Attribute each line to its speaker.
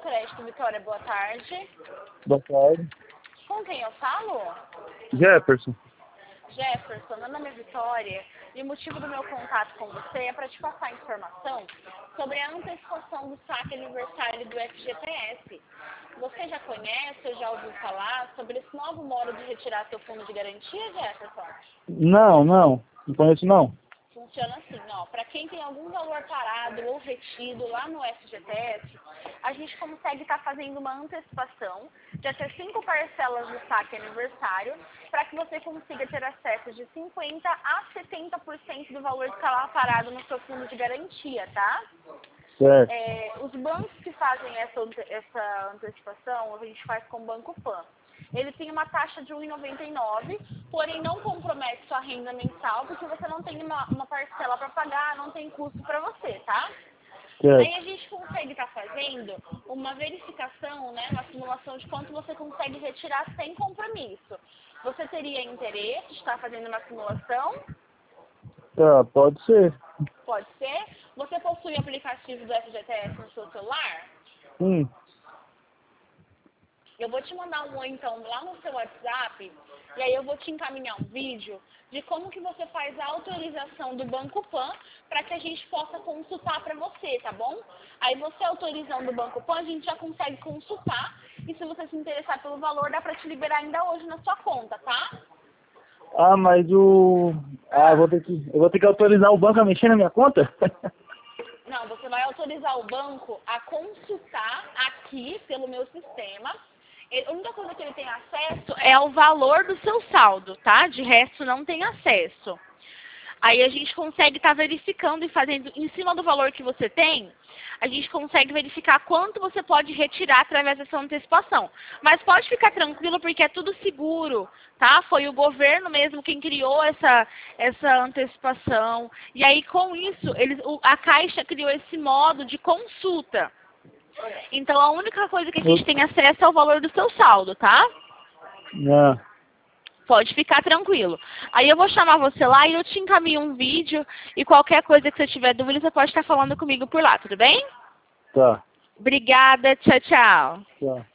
Speaker 1: Crédito Vitória, boa tarde.
Speaker 2: Boa tarde.
Speaker 1: Com quem eu falo?
Speaker 2: Jefferson.
Speaker 1: Jefferson, meu nome é Vitória e o motivo do meu contato com você é para te passar informação sobre a antecipação do saque aniversário do FGTS. Você já conhece ou já ouviu falar sobre esse novo modo de retirar seu fundo de garantia, Jefferson?
Speaker 2: Não conheço não.
Speaker 1: Funciona assim, ó, para quem tem algum valor parado ou retido lá no FGTS, a gente consegue estar fazendo uma antecipação de até 5 parcelas do saque aniversário, para que você consiga ter acesso de 50% a 70% do valor que está lá parado no seu fundo de garantia, tá?
Speaker 2: Certo.
Speaker 1: Os bancos que fazem essa antecipação, a gente faz com o Banco Pan. Ele tem uma taxa de R$ 1,99, porém não compromete sua renda mensal, porque você não tem uma parcela para pagar, não tem custo para você, tá?
Speaker 2: Certo.
Speaker 1: Aí a gente consegue estar fazendo uma verificação, né, uma simulação de quanto você consegue retirar sem compromisso. Você teria interesse de estar fazendo uma simulação?
Speaker 2: Tá, pode ser.
Speaker 1: Pode ser. Você possui o aplicativo do FGTS no seu celular?
Speaker 2: Sim.
Speaker 1: Eu vou te mandar um oi, então, lá no seu WhatsApp, e aí eu vou te encaminhar um vídeo de como que você faz a autorização do Banco Pan para que a gente possa consultar para você, tá bom? Aí você autorizando o Banco Pan, a gente já consegue consultar, e se você se interessar pelo valor, dá para te liberar ainda hoje na sua conta, tá?
Speaker 2: Mas eu vou ter que autorizar o banco a mexer na minha conta?
Speaker 1: Não, você vai autorizar o banco a consultar aqui pelo meu sistema. A única coisa que ele tem acesso é ao valor do seu saldo, tá? De resto, não tem acesso. Aí a gente consegue estar verificando e fazendo, em cima do valor que você tem, a gente consegue verificar quanto você pode retirar através dessa antecipação. Mas pode ficar tranquilo porque é tudo seguro, tá? Foi o governo mesmo quem criou essa antecipação. E aí com isso, a Caixa criou esse modo de consulta. Então a única coisa que a gente tem acesso é o valor do seu saldo, tá?
Speaker 2: Não.
Speaker 1: Pode ficar tranquilo. Aí eu vou chamar você lá e eu te encaminho um vídeo e qualquer coisa que você tiver dúvida, você pode estar falando comigo por lá, tudo bem?
Speaker 2: Tá.
Speaker 1: Obrigada, tchau, tchau.
Speaker 2: Tá.